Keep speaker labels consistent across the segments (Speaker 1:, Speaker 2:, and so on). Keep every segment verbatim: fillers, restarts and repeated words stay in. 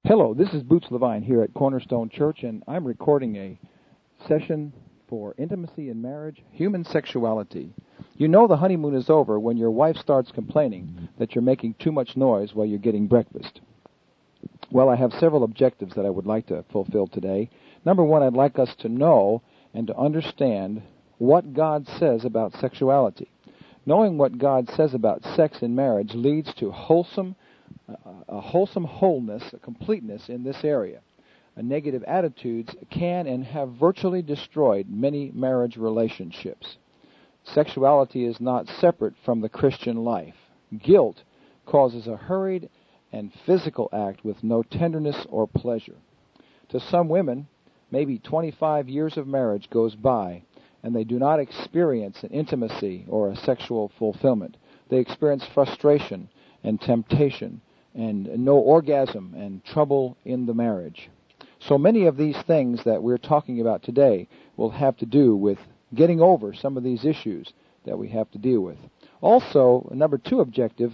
Speaker 1: Hello, this is Boots Levine here at Cornerstone Church, and I'm recording a session for Intimacy in Marriage, Human Sexuality. You know the honeymoon is over when your wife starts complaining that you're making too much noise while you're getting breakfast. Well, I have several objectives that I would like to fulfill today. Number one, I'd like us to know and to understand what God says about sexuality. Knowing what God says about sex in marriage leads to wholesome a wholesome wholeness, a completeness in this area. Uh, negative attitudes can and have virtually destroyed many marriage relationships. Sexuality is not separate from the Christian life. Guilt causes a hurried and physical act with no tenderness or pleasure. To some women, maybe twenty-five years of marriage goes by and they do not experience an intimacy or a sexual fulfillment. They experience frustration and temptation and no orgasm and trouble in the marriage. So many of these things that we're talking about today will have to do with getting over some of these issues that we have to deal with. Also, number two objective,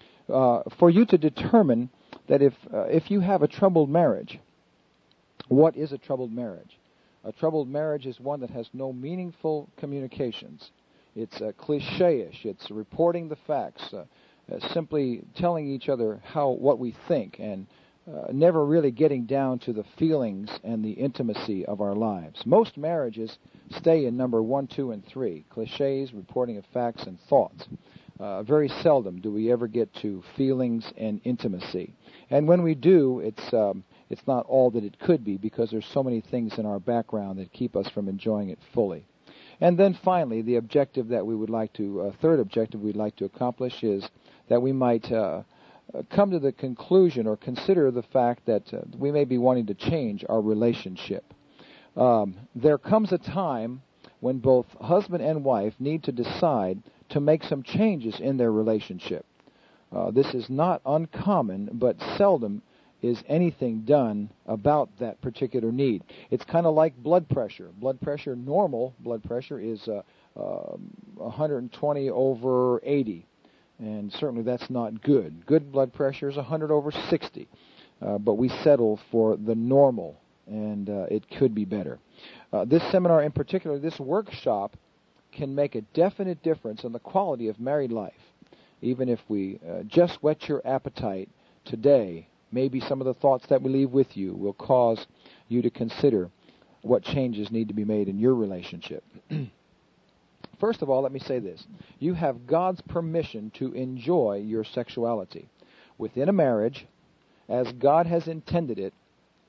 Speaker 1: uh, for you to determine that if uh, if you have a troubled marriage, what is a troubled marriage? A troubled marriage is one that has no meaningful communications. It's uh, cliche-ish. It's reporting the facts, uh, Uh, simply telling each other how what we think, and uh, never really getting down to the feelings and the intimacy of our lives. Most marriages stay in number one, two, and three, cliches, reporting of facts, and thoughts. Uh, very seldom do we ever get to feelings and intimacy. And when we do, it's um, it's not all that it could be, because there's so many things in our background that keep us from enjoying it fully. And then finally, the objective that we would like to, uh, third objective we'd like to accomplish is that we might uh, come to the conclusion or consider the fact that uh, we may be wanting to change our relationship. Um, there comes a time when both husband and wife need to decide to make some changes in their relationship. Uh, this is not uncommon, but seldom is anything done about that particular need. It's kind of like blood pressure. Blood pressure, normal blood pressure is uh, uh, one hundred twenty over eighty. And certainly that's not good. Good blood pressure is one hundred over sixty. Uh, but we settle for the normal, and uh, it could be better. Uh, this seminar in particular, this workshop, can make a definite difference in the quality of married life. Even if we uh, just whet your appetite today, maybe some of the thoughts that we leave with you will cause you to consider what changes need to be made in your relationship. First of all, let me say this. You have God's permission to enjoy your sexuality. Within a marriage, as God has intended it,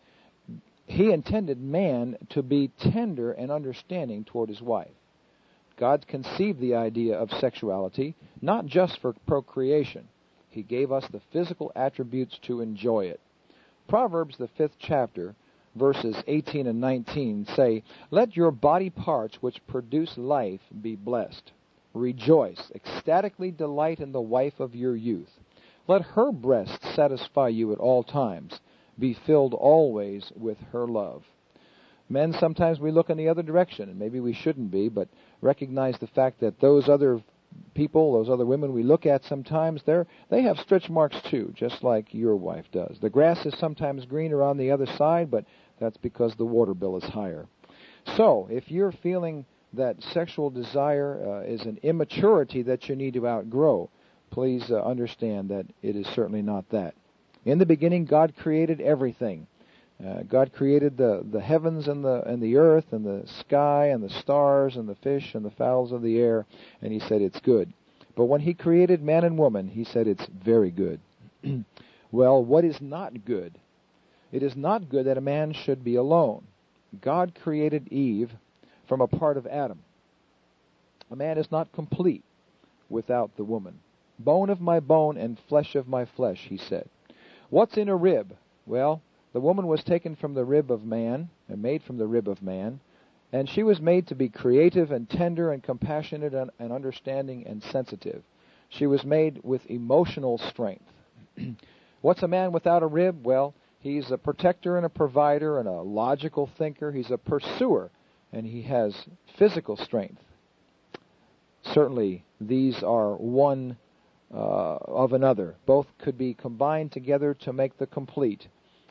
Speaker 1: He intended man to be tender and understanding toward his wife. God conceived the idea of sexuality not just for procreation. He gave us the physical attributes to enjoy it. Proverbs, the fifth chapter, verses eighteen and nineteen say, "Let your body parts which produce life be blessed. Rejoice, ecstatically delight in the wife of your youth. Let her breast satisfy you at all times. Be filled always with her love." Men, sometimes we look in the other direction, and maybe we shouldn't be, but recognize the fact that those other people, those other women we look at sometimes, they're, they have stretch marks too, just like your wife does. The grass is sometimes greener on the other side, but that's because the water bill is higher. So, if you're feeling that sexual desire uh, is an immaturity that you need to outgrow, please uh, understand that it is certainly not that. In the beginning, God created everything. Uh, God created the, the heavens and the and the earth and the sky and the stars and the fish and the fowls of the air, and He said it's good. But when He created man and woman, He said it's very good. Well, what is not good? It is not good that a man should be alone. God created Eve from a part of Adam. A man is not complete without the woman. "Bone of my bone and flesh of my flesh," He said. What's in a rib? Well, the woman was taken from the rib of man, and made from the rib of man, and she was made to be creative and tender and compassionate and, and understanding and sensitive. She was made with emotional strength. What's a man without a rib? Well, he's a protector and a provider and a logical thinker. He's a pursuer, and he has physical strength. Certainly, these are one uh, of another. Both could be combined together to make the complete.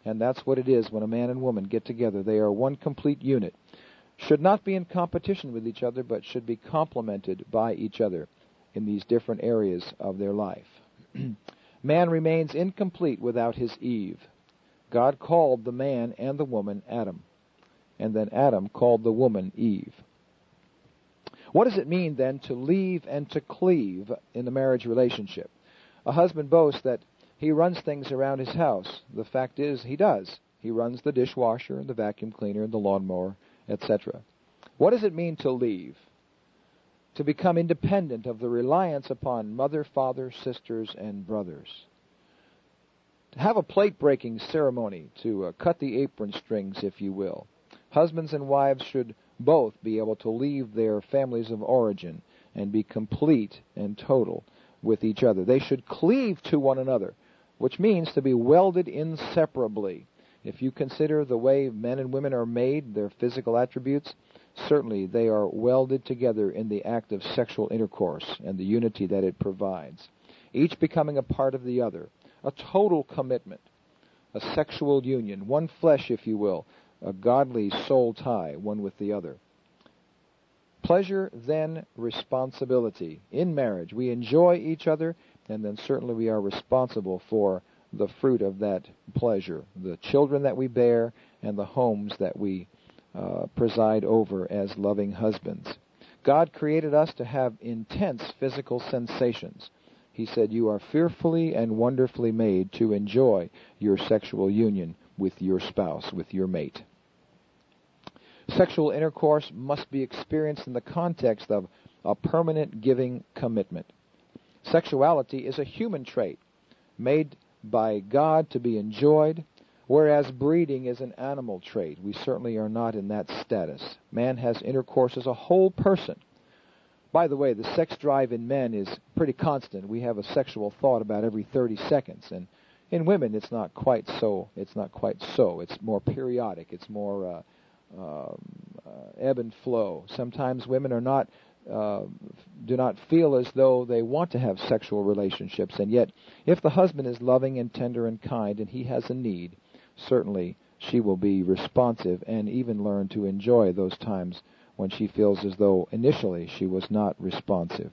Speaker 1: And that's what it is when a man and woman get together. They are one complete unit. Should not be in competition with each other, but should be complemented by each other in these different areas of their life. Man remains incomplete without his Eve. God called the man and the woman Adam, and then Adam called the woman Eve. What does it mean then to leave and to cleave in the marriage relationship? A husband boasts that he runs things around his house. The fact is, he does. He runs the dishwasher, the vacuum cleaner, the lawnmower, et cetera. What does it mean to leave? To become independent of the reliance upon mother, father, sisters, and brothers. To have a plate-breaking ceremony, to uh, cut the apron strings, if you will. Husbands and wives should both be able to leave their families of origin and be complete and total with each other. They should cleave to one another, which means to be welded inseparably. If you consider the way men and women are made, their physical attributes, certainly they are welded together in the act of sexual intercourse and the unity that it provides, each becoming a part of the other, a total commitment, a sexual union, one flesh, if you will, a godly soul tie, one with the other. Pleasure, then responsibility. In marriage, we enjoy each other, and then certainly we are responsible for the fruit of that pleasure, the children that we bear, and the homes that we uh, preside over as loving husbands. God created us to have intense physical sensations. He said, you are fearfully and wonderfully made to enjoy your sexual union with your spouse, with your mate. Sexual intercourse must be experienced in the context of a permanent giving commitment. Sexuality is a human trait made by God to be enjoyed, whereas breeding is an animal trait. We certainly are not in that status. Man has intercourse as a whole person. By the way, the sex drive in men is pretty constant. We have a sexual thought about every thirty seconds, and in women it's not quite so. It's not quite so. It's more periodic. It's more uh, uh, uh, ebb and flow. Sometimes women are not uh, do not feel as though they want to have sexual relationships, and yet, if the husband is loving and tender and kind, and he has a need, certainly she will be responsive and even learn to enjoy those times when she feels as though initially she was not responsive.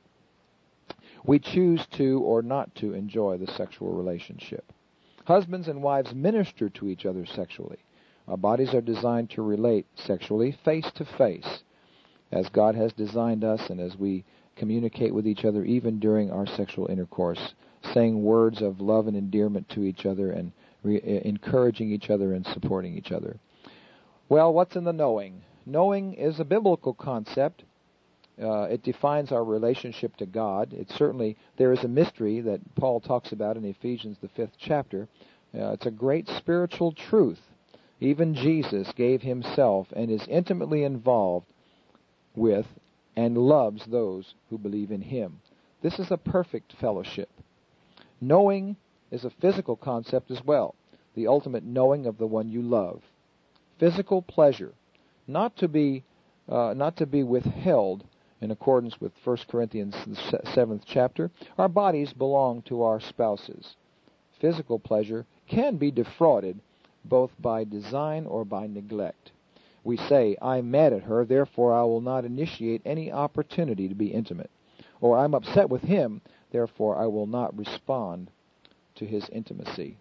Speaker 1: We choose to or not to enjoy the sexual relationship. Husbands and wives minister to each other sexually. Our bodies are designed to relate sexually face to face, as God has designed us, and as we communicate with each other even during our sexual intercourse, saying words of love and endearment to each other and re- encouraging each other and supporting each other. Well, what's in the knowing? Knowing is a biblical concept. Uh, it defines our relationship to God. It certainly, there is a mystery that Paul talks about in Ephesians, the fifth chapter. Uh, it's a great spiritual truth. Even Jesus gave himself and is intimately involved with and loves those who believe in him. This is a perfect fellowship. Knowing is a physical concept as well, the ultimate knowing of the one you love. Physical pleasure, not to be uh, not to be withheld in accordance with First Corinthians, the seventh chapter. Our bodies belong to our spouses. Physical pleasure can be defrauded both by design or by neglect. We say, I'm mad at her, therefore I will not initiate any opportunity to be intimate. Or I'm upset with him, therefore I will not respond to his intimacy.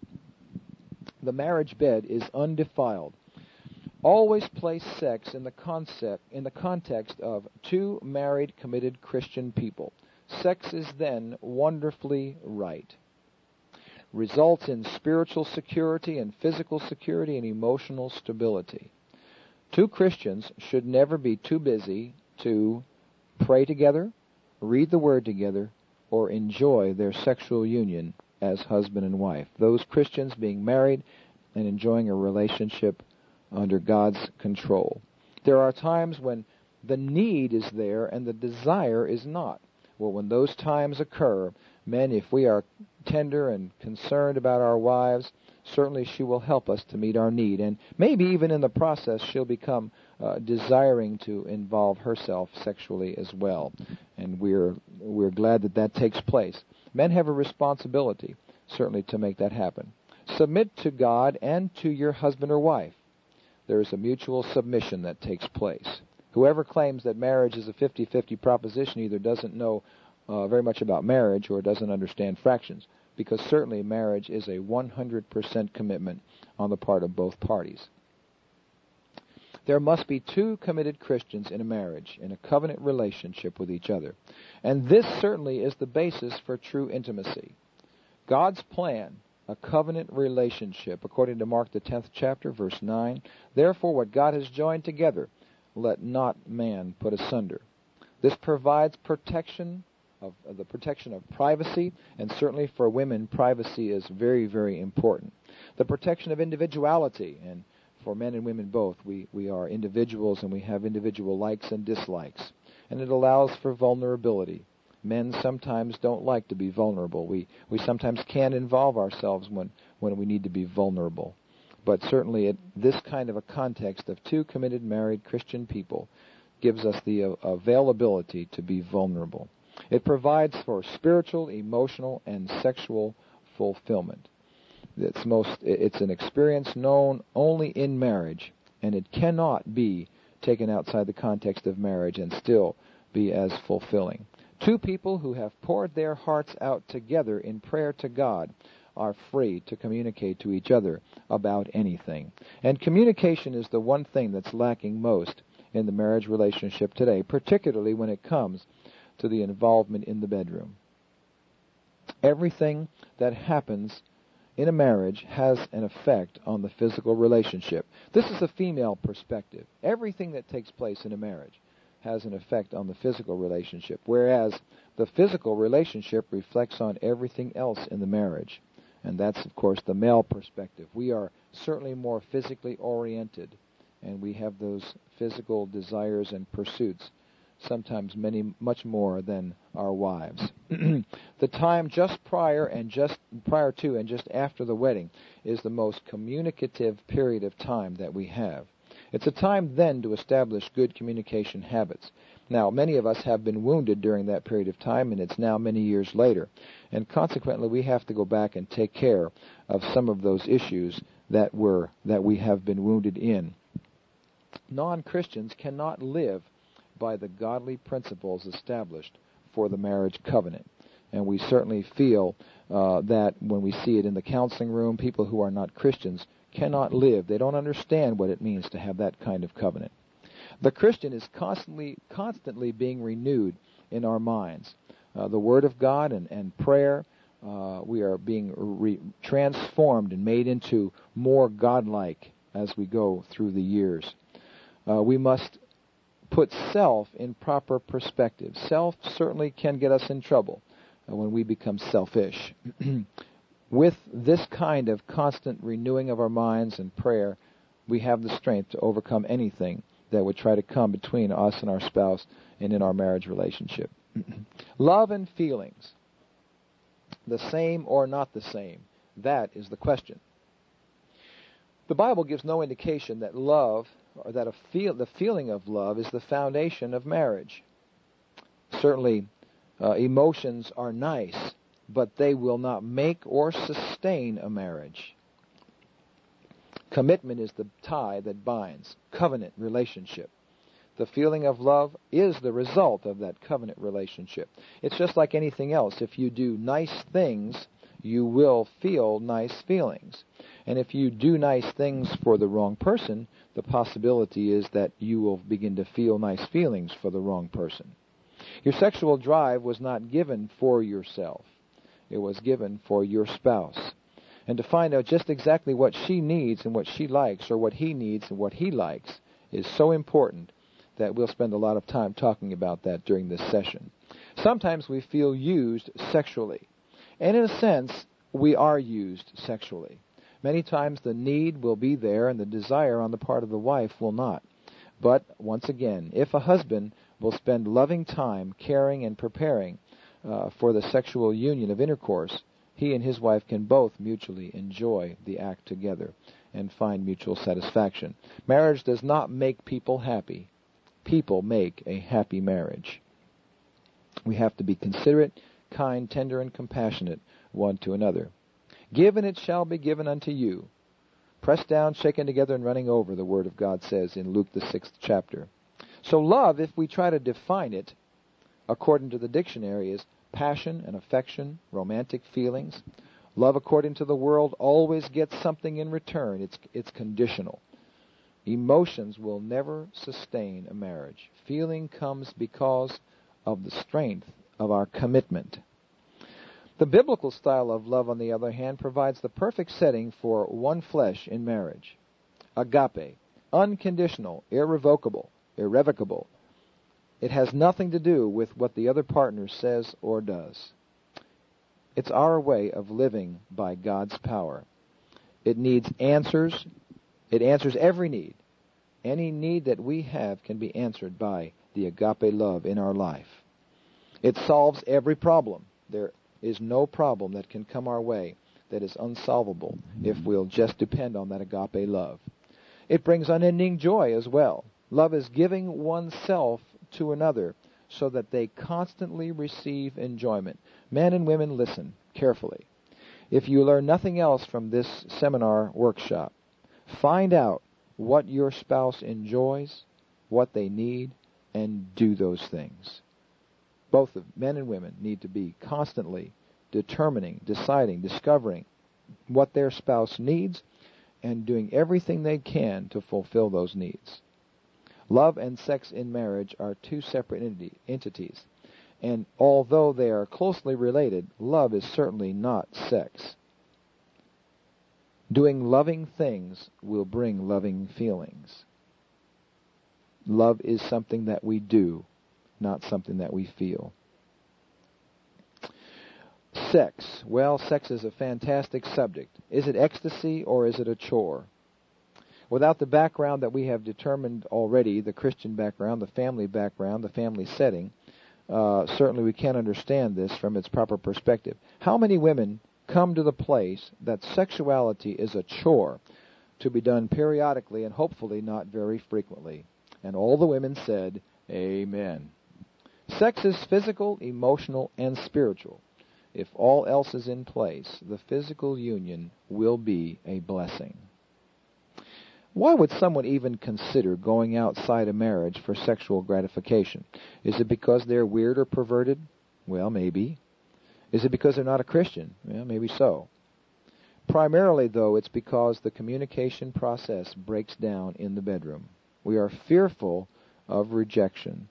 Speaker 1: The marriage bed is undefiled. Always place sex in the concept in the context of two married, committed Christian people. Sex is then wonderfully right. Results in spiritual security and physical security and emotional stability. Two Christians should never be too busy to pray together, read the Word together, or enjoy their sexual union as husband and wife. Those Christians being married and enjoying a relationship under God's control. There are times when the need is there and the desire is not. Well, when those times occur, men, if we are tender and concerned about our wives, certainly she will help us to meet our need. And maybe even in the process, she'll become uh, desiring to involve herself sexually as well. And we're we're glad that that takes place. Men have a responsibility, certainly, to make that happen. Submit to God and to your husband or wife. There is a mutual submission that takes place. Whoever claims that marriage is a fifty-fifty proposition either doesn't know uh, very much about marriage or doesn't understand fractions, because certainly marriage is a one hundred percent commitment on the part of both parties. There must be two committed Christians in a marriage, in a covenant relationship with each other. And this certainly is the basis for true intimacy. God's plan, a covenant relationship, according to Mark the tenth chapter, verse nine, therefore what God has joined together, let not man put asunder. This provides protection of, of the protection of privacy, and certainly for women, privacy is very, very important. The protection of individuality, and for men and women both, we, we are individuals and we have individual likes and dislikes. And it allows for vulnerability. Men sometimes don't like to be vulnerable. We we sometimes can't involve ourselves when, when we need to be vulnerable. But certainly it, this kind of a context of two committed married Christian people gives us the uh, availability to be vulnerable. It provides for spiritual, emotional, and sexual fulfillment. It's most it's an experience known only in marriage, and it cannot be taken outside the context of marriage and still be as fulfilling. Two people who have poured their hearts out together in prayer to God are free to communicate to each other about anything. And communication is the one thing that's lacking most in the marriage relationship today, particularly when it comes to the involvement in the bedroom. Everything that happens in a marriage has an effect on the physical relationship. This is a female perspective. Everything that takes place in a marriage has an effect on the physical relationship, whereas the physical relationship reflects on everything else in the marriage. And that's, of course, the male perspective. We are certainly more physically oriented, and we have those physical desires and pursuits, sometimes many, much more than our wives. The time just prior and just prior to and just after the wedding is the most communicative period of time that we have. It's a time then to establish good communication habits. Now, many of us have been wounded during that period of time, and it's now many years later. And consequently, we have to go back and take care of some of those issues that were that we have been wounded in. Non-Christians cannot live by the godly principles established for the marriage covenant. And we certainly feel uh, that when we see it in the counseling room, people who are not Christians cannot live. They don't understand what it means to have that kind of covenant. The Christian is constantly, constantly being renewed in our minds. Uh, the Word of God and, and prayer, uh, we are being re- transformed and made into more godlike as we go through the years. Uh, we must put self in proper perspective. Self certainly can get us in trouble uh, when we become selfish. With this kind of constant renewing of our minds and prayer, we have the strength to overcome anything that would try to come between us and our spouse and in our marriage relationship. Love and feelings, the same or not the same? That is the question. The Bible gives no indication that love, or that a feel, the feeling of love is the foundation of marriage. Certainly, uh, emotions are nice, but they will not make or sustain a marriage. Commitment is the tie that binds, covenant relationship. The feeling of love is the result of that covenant relationship. It's just like anything else. If you do nice things, you will feel nice feelings. And if you do nice things for the wrong person, the possibility is that you will begin to feel nice feelings for the wrong person. Your sexual drive was not given for yourself. It was given for your spouse. And to find out just exactly what she needs and what she likes, or what he needs and what he likes, is so important that we'll spend a lot of time talking about that during this session. Sometimes we feel used sexually. And in a sense, we are used sexually. Many times the need will be there and the desire on the part of the wife will not. But, once again, if a husband will spend loving time caring and preparing uh, for the sexual union of intercourse, he and his wife can both mutually enjoy the act together and find mutual satisfaction. Marriage does not make people happy. People make a happy marriage. We have to be considerate, kind, tender, and compassionate one to another. Give, and it shall be given unto you. Pressed down, shaken together, and running over, the Word of God says in Luke the sixth chapter. So love, if we try to define it, according to the dictionary, is passion and affection, romantic feelings. Love, according to the world, always gets something in return. It's, it's conditional. Emotions will never sustain a marriage. Feeling comes because of the strength of our commitment. The biblical style of love, on the other hand, provides the perfect setting for one flesh in marriage. Agape, unconditional, irrevocable, irrevocable. It has nothing to do with what the other partner says or does. It's our way of living by God's power. It needs answers. It answers every need. Any need that we have can be answered by the agape love in our life. It solves every problem. There is no problem that can come our way that is unsolvable if we'll just depend on that agape love. It brings unending joy as well. Love is giving oneself to another so that they constantly receive enjoyment. Men and women, listen carefully. If you learn nothing else from this seminar workshop, find out what your spouse enjoys, what they need, and do those things. Both of men and women need to be constantly determining, deciding, discovering what their spouse needs and doing everything they can to fulfill those needs. Love and sex in marriage are two separate enti- entities, and although they are closely related, love is certainly not sex. Doing loving things will bring loving feelings. Love is something that we do, not something that we feel. Sex. Well, sex is a fantastic subject. Is it ecstasy or is it a chore? Without the background that we have determined already, the Christian background, the family background, the family setting, uh, certainly we can't understand this from its proper perspective. How many women come to the place that sexuality is a chore to be done periodically and hopefully not very frequently? And all the women said, Amen. Sex is physical, emotional, and spiritual. If all else is in place, the physical union will be a blessing. Why would someone even consider going outside of marriage for sexual gratification? Is it because they're weird or perverted? Well, maybe. Is it because they're not a Christian? Well, maybe so. Primarily, though, it's because the communication process breaks down in the bedroom. We are fearful of rejection.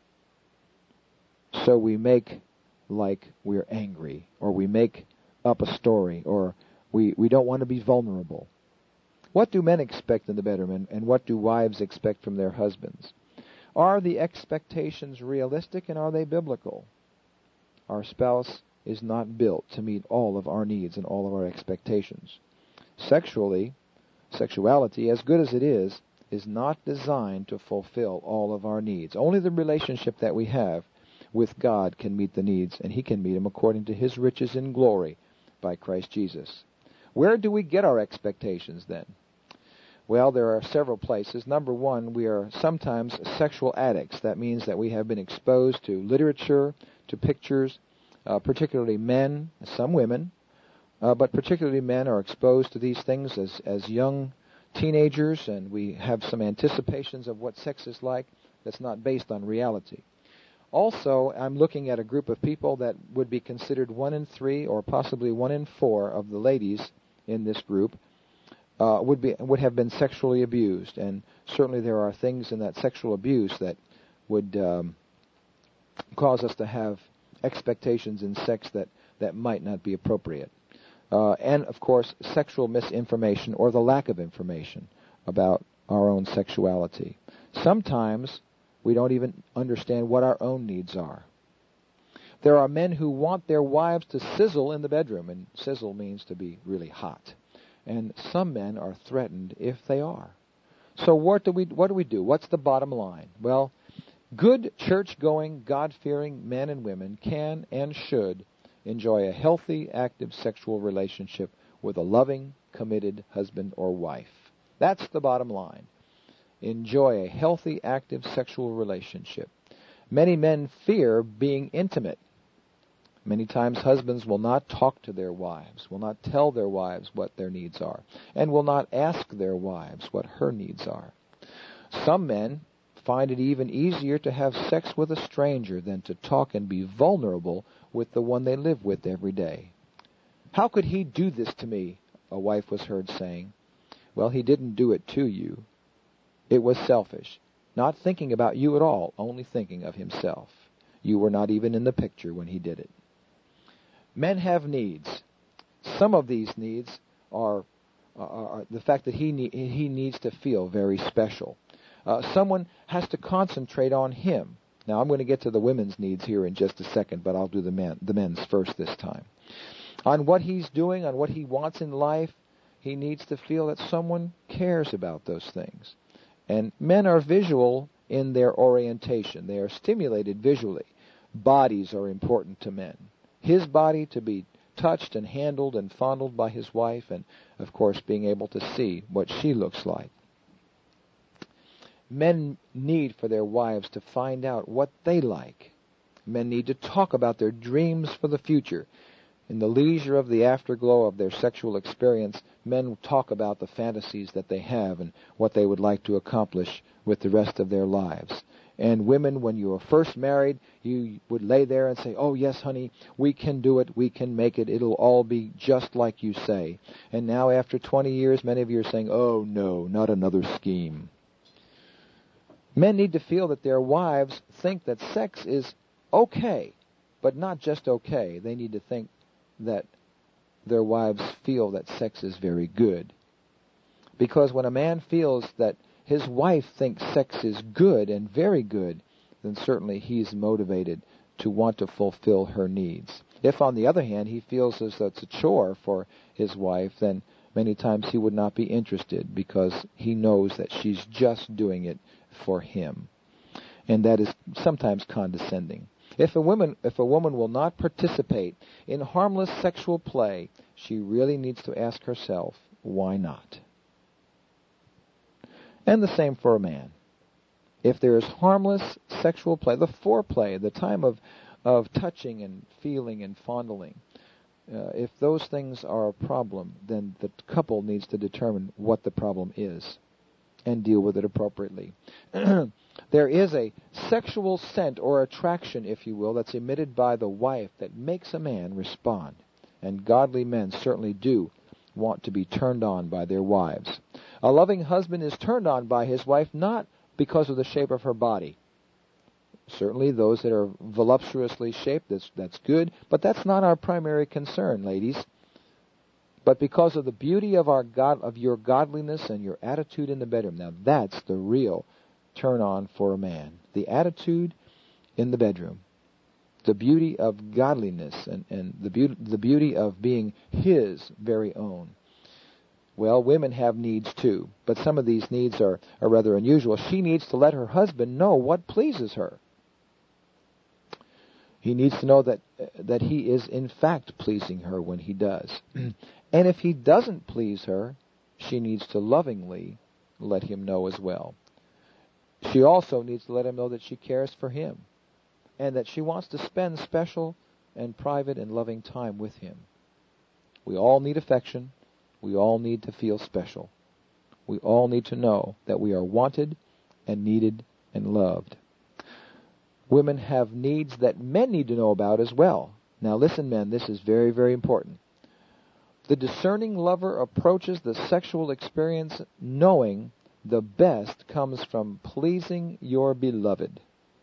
Speaker 1: So we make like we're angry, or we make up a story, or we, we don't want to be vulnerable. What do men expect in the bedroom, and, and what do wives expect from their husbands? Are the expectations realistic, and are they biblical? Our spouse is not built to meet all of our needs and all of our expectations. Sexually, sexuality, as good as it is, is not designed to fulfill all of our needs. Only the relationship that we have with God can meet the needs, and He can meet them according to His riches in glory by Christ Jesus. Where do we get our expectations then? Well, there are several places. Number one, we are sometimes sexual addicts. That means that we have been exposed to literature, to pictures, uh, particularly men, some women, uh, but particularly men are exposed to these things as, as young teenagers, and we have some anticipations of what sex is like that's not based on reality. Also, I'm looking at a group of people that would be considered one in three or possibly one in four of the ladies in this group uh, would be would have been sexually abused, and certainly there are things in that sexual abuse that would um, cause us to have expectations in sex that, that might not be appropriate. Uh, and, of course, sexual misinformation or the lack of information about our own sexuality. Sometimes we don't even understand what our own needs are. There are men who want their wives to sizzle in the bedroom, and sizzle means to be really hot. And some men are threatened if they are. So what do we what do we do? What's the bottom line? Well, good church-going, God-fearing men and women can and should enjoy a healthy, active sexual relationship with a loving, committed husband or wife. That's the bottom line. Enjoy a healthy, active sexual relationship. Many men fear being intimate. Many times husbands will not talk to their wives, will not tell their wives what their needs are, and will not ask their wives what her needs are. Some men find it even easier to have sex with a stranger than to talk and be vulnerable with the one they live with every day. "How could he do this to me?" a wife was heard saying. Well, he didn't do it to you. It was selfish, not thinking about you at all, only thinking of himself. You were not even in the picture when he did it. Men have needs. Some of these needs are, are, are the fact that he ne- he needs to feel very special. Uh, someone has to concentrate on him. Now, I'm going to get to the women's needs here in just a second, but I'll do the men, the men's first this time. On what he's doing, on what he wants in life, he needs to feel that someone cares about those things. And men are visual in their orientation. They are stimulated visually. Bodies are important to men. His body to be touched and handled and fondled by his wife, and, of course, being able to see what she looks like. Men need for their wives to find out what they like. Men need to talk about their dreams for the future. In the leisure of the afterglow of their sexual experience, men talk about the fantasies that they have and what they would like to accomplish with the rest of their lives. And women, when you were first married, you would lay there and say, "Oh, yes, honey, we can do it, we can make it, it'll all be just like you say." And now, after twenty years, many of you are saying, "Oh, no, not another scheme." Men need to feel that their wives think that sex is okay, but not just okay. They need to think that their wives feel that sex is very good. Because when a man feels that his wife thinks sex is good and very good, then certainly he's motivated to want to fulfill her needs. If, on the other hand, he feels as though it's a chore for his wife, then many times he would not be interested because he knows that she's just doing it for him. And that is sometimes condescending. If a woman, if a woman will not participate in harmless sexual play, she really needs to ask herself, why not? And the same for a man. If there is harmless sexual play, the foreplay, the time of, of touching and feeling and fondling, uh, if those things are a problem, then the couple needs to determine what the problem is and deal with it appropriately. There is a sexual scent or attraction, if you will, that's emitted by the wife that makes a man respond. And godly men certainly do want to be turned on by their wives. A loving husband is turned on by his wife not because of the shape of her body. Certainly those that are voluptuously shaped, that's, that's good, but that's not our primary concern, ladies. But because of the beauty of our God, of your godliness and your attitude in the bedroom. Now that's the real turn on for a man. The attitude in the bedroom. The beauty of godliness and, and the beauty the beauty of being his very own. Well, women have needs too, but some of these needs are, are rather unusual. She needs to let her husband know what pleases her. He needs to know that that he is in fact pleasing her when he does. And if he doesn't please her, she needs to lovingly let him know as well. She also needs to let him know that she cares for him and that she wants to spend special and private and loving time with him. We all need affection. We all need to feel special. We all need to know that we are wanted and needed and loved. Women have needs that men need to know about as well. Now listen, men, this is very, very important. The discerning lover approaches the sexual experience knowing the best comes from pleasing your beloved.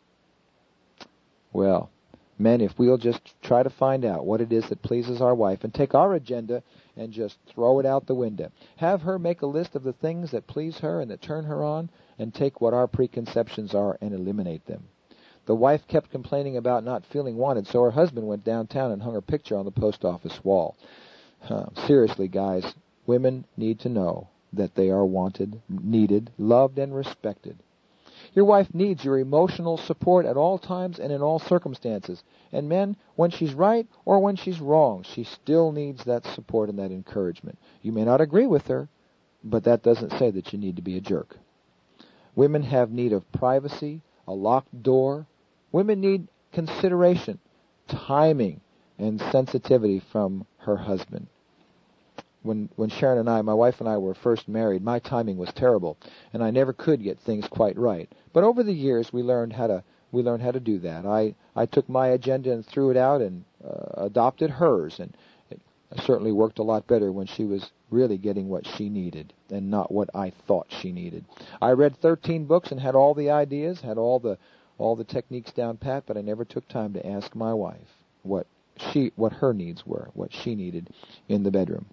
Speaker 1: Well, men, if we'll just try to find out what it is that pleases our wife and take our agenda and just throw it out the window. Have her make a list of the things that please her and that turn her on, and take what our preconceptions are and eliminate them. The wife kept complaining about not feeling wanted, so her husband went downtown and hung her picture on the post office wall. Uh, seriously, guys, women need to know that they are wanted, needed, loved, and respected. Your wife needs your emotional support at all times and in all circumstances. And men, when she's right or when she's wrong, she still needs that support and that encouragement. You may not agree with her, but that doesn't say that you need to be a jerk. Women have need of privacy, a locked door. Women need consideration, timing, and sensitivity from her husband. When when Sharon and I, my wife and I, were first married, my timing was terrible, and I never could get things quite right. But over the years, we learned how to we learned how to do that. I I took my agenda and threw it out and uh, adopted hers, and it certainly worked a lot better when she was really getting what she needed and not what I thought she needed. I read thirteen books and had all the ideas, had all the all the techniques down pat, but I never took time to ask my wife what she what her needs were, what she needed in the bedroom.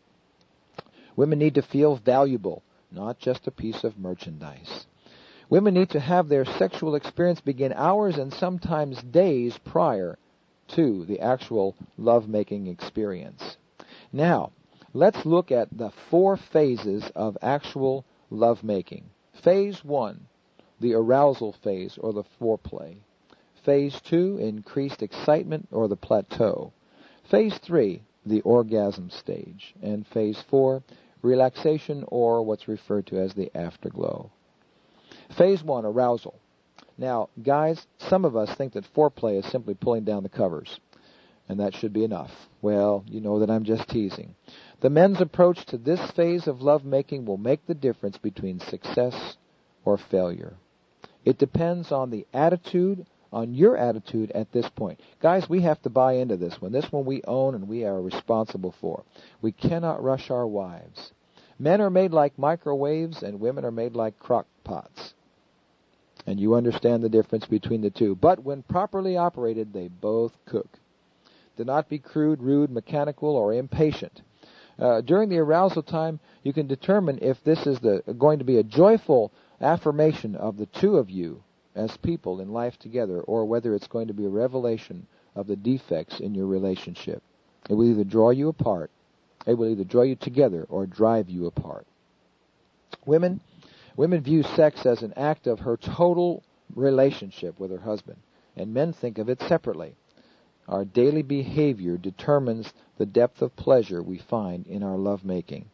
Speaker 1: Women need to feel valuable, not just a piece of merchandise. Women need to have their sexual experience begin hours and sometimes days prior to the actual lovemaking experience. Now, let's look at the four phases of actual lovemaking. Phase one, the arousal phase or the foreplay. Phase two, increased excitement or the plateau. Phase three, the orgasm stage. And phase four, relaxation or what's referred to as the afterglow. Phase one, arousal. Now, guys, some of us think that foreplay is simply pulling down the covers, and that should be enough. Well, you know that I'm just teasing. The men's approach to this phase of lovemaking will make the difference between success or failure. It depends on the attitude, on your attitude at this point. Guys, we have to buy into this one. This one we own and we are responsible for. We cannot rush our wives. Men are made like microwaves and women are made like crock pots. And you understand the difference between the two. But when properly operated, they both cook. Do not be crude, rude, mechanical, or impatient. Uh, during the arousal time, you can determine if this is the, going to be a joyful affirmation of the two of you as people in life together, or whether it's going to be a revelation of the defects in your relationship. It will either draw you apart, it will either draw you together, or drive you apart. Women, women view sex as an act of her total relationship with her husband, and men think of it separately. Our daily behavior determines the depth of pleasure we find in our lovemaking.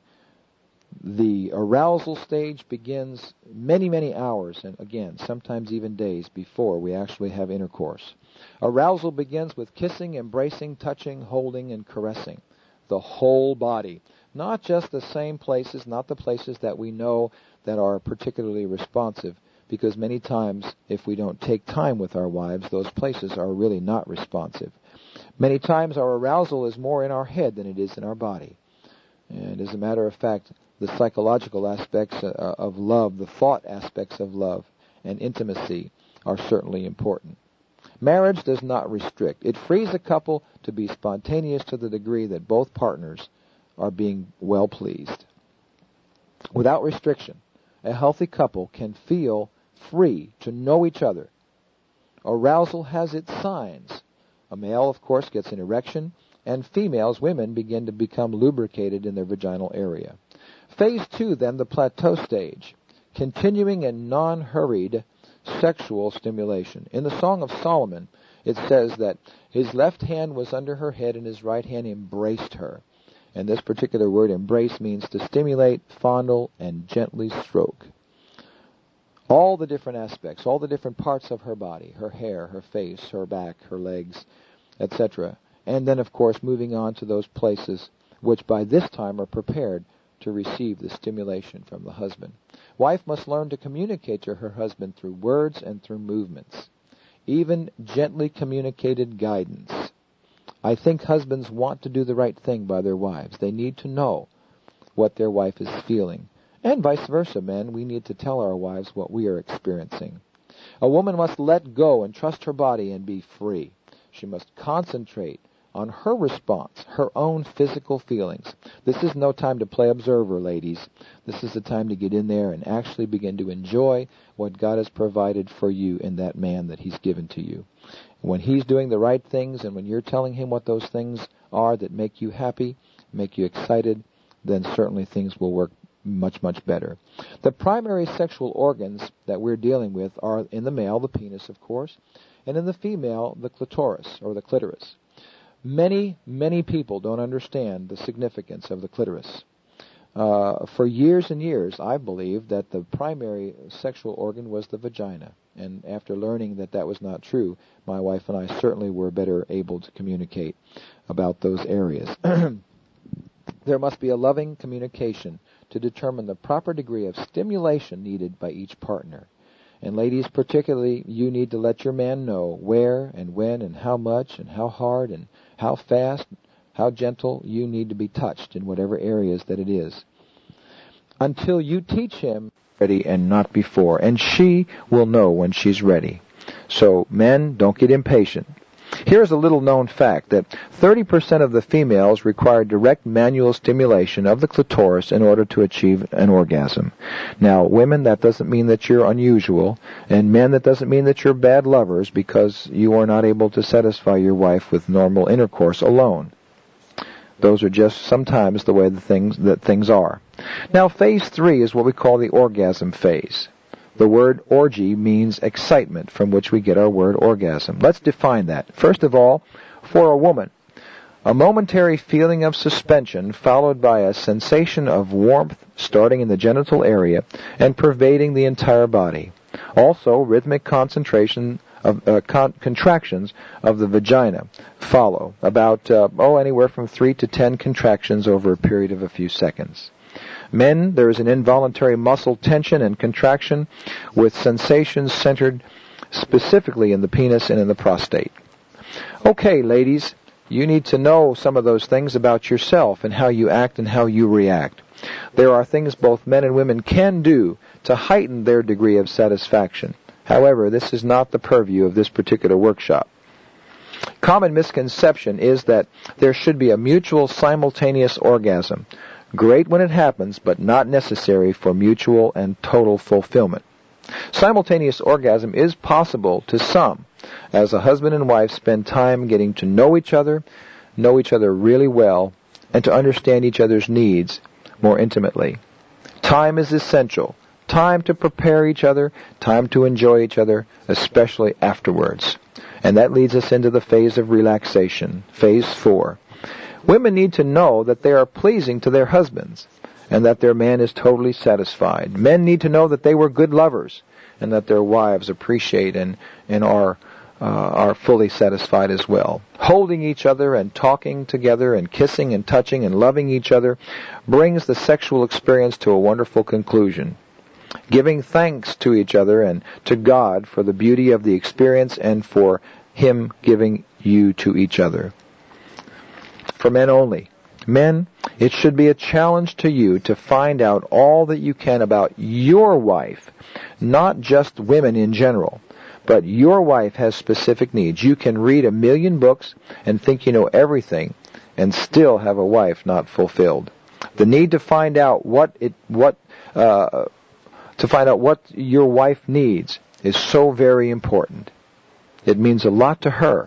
Speaker 1: The arousal stage begins many, many hours, and again, sometimes even days before we actually have intercourse. Arousal begins with kissing, embracing, touching, holding, and caressing. The whole body. Not just the same places, not the places that we know that are particularly responsive, because many times, if we don't take time with our wives, those places are really not responsive. Many times our arousal is more in our head than it is in our body. And as a matter of fact, the psychological aspects of love, the thought aspects of love and intimacy are certainly important. Marriage does not restrict. It frees a couple to be spontaneous to the degree that both partners are being well pleased. Without restriction, a healthy couple can feel free to know each other. Arousal has its signs. A male, of course, gets an erection, and females, women, begin to become lubricated in their vaginal area. Phase two, then, the plateau stage, continuing and non-hurried sexual stimulation. In the Song of Solomon, it says that his left hand was under her head and his right hand embraced her. And this particular word, embrace, means to stimulate, fondle, and gently stroke. All the different aspects, all the different parts of her body, her hair, her face, her back, her legs, et cetera. And then, of course, moving on to those places which by this time are prepared to receive the stimulation from the husband. Wife must learn to communicate to her husband through words and through movements, even gently communicated guidance. I think husbands want to do the right thing by their wives. They need to know what their wife is feeling. And vice versa, men, we need to tell our wives what we are experiencing. A woman must let go and trust her body and be free. She must concentrate on her response, her own physical feelings. This is no time to play observer, ladies. This is the time to get in there and actually begin to enjoy what God has provided for you in that man that He's given to you. When He's doing the right things and when you're telling Him what those things are that make you happy, make you excited, then certainly things will work much, much better. The primary sexual organs that we're dealing with are in the male, the penis, of course, and in the female, the clitoris, or the clitoris. Many, many people don't understand the significance of the clitoris. Uh, for years and years, I believed that the primary sexual organ was the vagina. And after learning that that was not true, my wife and I certainly were better able to communicate about those areas. There must be a loving communication to determine the proper degree of stimulation needed by each partner. And ladies, particularly, you need to let your man know where and when and how much and how hard and how fast, how gentle you need to be touched in whatever areas that it is. Until you teach him ready and not before. And she will know when she's ready. So, men, don't get impatient. Here's a little known fact that thirty percent of the females require direct manual stimulation of the clitoris in order to achieve an orgasm. Now, women, that doesn't mean that you're unusual, and men, that doesn't mean that you're bad lovers because you are not able to satisfy your wife with normal intercourse alone. Those are just sometimes the way the things that things are. Now, phase three is what we call the orgasm phase. The word orgy means excitement, from which we get our word orgasm. Let's define that. First of all, for a woman, a momentary feeling of suspension followed by a sensation of warmth starting in the genital area and pervading the entire body. Also, rhythmic concentration of uh, con- contractions of the vagina follow, about uh, oh anywhere from three to ten contractions over a period of a few seconds. Men, there is an involuntary muscle tension and contraction with sensations centered specifically in the penis and in the prostate. Okay, ladies, you need to know some of those things about yourself and how you act and how you react. There are things both men and women can do to heighten their degree of satisfaction. However, this is not the purview of this particular workshop. Common misconception is that there should be a mutual simultaneous orgasm. Great when it happens, but not necessary for mutual and total fulfillment. Simultaneous orgasm is possible to some, as a husband and wife spend time getting to know each other, know each other really well, and to understand each other's needs more intimately. Time is essential. Time to prepare each other, time to enjoy each other, especially afterwards. And that leads us into the phase of relaxation, phase four. Women need to know that they are pleasing to their husbands and that their man is totally satisfied. Men need to know that they were good lovers and that their wives appreciate and, and are, uh, are fully satisfied as well. Holding each other and talking together and kissing and touching and loving each other brings the sexual experience to a wonderful conclusion. Giving thanks to each other and to God for the beauty of the experience and for Him giving you to each other. For men only. Men, it should be a challenge to you to find out all that you can about your wife, not just women in general, but your wife has specific needs. You can read a million books and think you know everything and still have a wife not fulfilled. The need to find out what it what uh, to find out what your wife needs is so very important. It means a lot to her.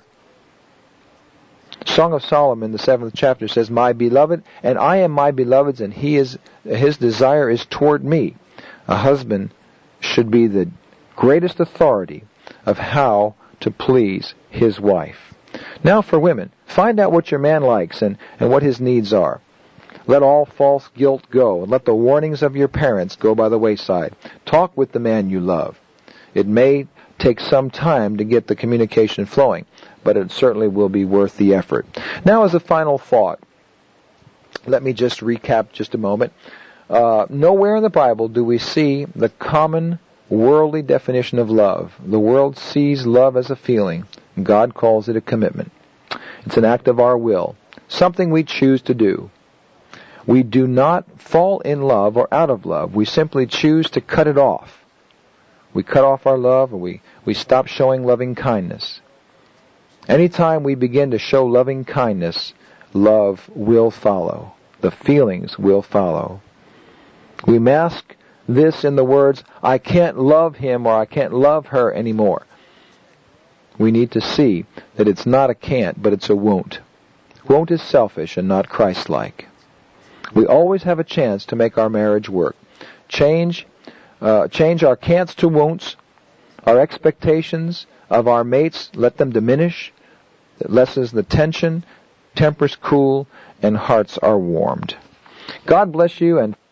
Speaker 1: Song of Solomon, the seventh chapter, says, "My beloved, and I am my beloved's, and he is his desire is toward me." A husband should be the greatest authority of how to please his wife. Now for women, find out what your man likes and, and what his needs are. Let all false guilt go, and let the warnings of your parents go by the wayside. Talk with the man you love. It may take some time to get the communication flowing, but it certainly will be worth the effort. Now, as a final thought, let me just recap just a moment. Uh, nowhere in the Bible do we see the common worldly definition of love. The world sees love as a feeling. God calls it a commitment. It's an act of our will, something we choose to do. We do not fall in love or out of love. We simply choose to cut it off. We cut off our love, or we, we stop showing loving kindness. Anytime we begin to show loving kindness, love will follow. The feelings will follow. We mask this in the words, "I can't love him," or "I can't love her anymore." We need to see that it's not a can't, but it's a won't. Won't is selfish and not Christ-like. We always have a chance to make our marriage work. Change, uh, change our can'ts to won'ts, our expectations of our mates, let them diminish. It lessens the tension, tempers cool, and hearts are warmed. God bless you, and